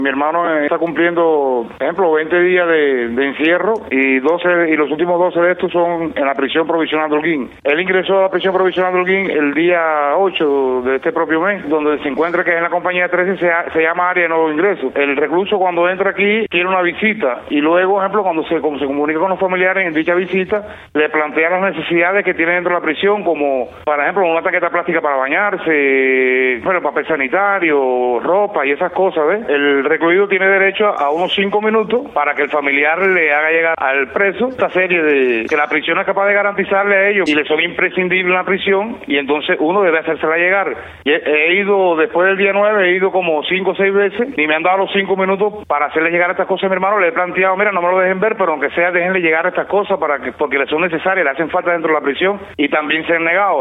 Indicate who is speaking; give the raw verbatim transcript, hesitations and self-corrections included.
Speaker 1: Mi hermano está cumpliendo, por ejemplo, veinte días de, de encierro y doce y los últimos doce de estos son en la prisión provisional de Holguín. Él ingresó a la prisión provisional de Holguín el día ocho de este propio mes, donde se encuentra que es en la compañía trece, se, se llama área de nuevo ingreso. El recluso cuando entra aquí tiene una visita y luego, por ejemplo, cuando se, como se comunica con los familiares en dicha visita, le plantea las necesidades que tiene dentro de la prisión, como, por ejemplo, una taqueta plástica para bañarse, bueno, papel sanitario, ropa y esas cosas, ¿ves? El recluido tiene derecho a unos cinco minutos para que el familiar le haga llegar al preso esta serie de que la prisión es capaz de garantizarle a ellos y les son imprescindibles en la prisión y entonces uno debe hacérsela llegar. Y he, he ido, después del día nueve, he ido como cinco o seis veces y me han dado los cinco minutos para hacerle llegar estas cosas a mi hermano. Le he planteado, mira, no me lo dejen ver, pero aunque sea, déjenle llegar estas cosas para que porque le son necesarias, le hacen falta dentro de la prisión y también se han negado.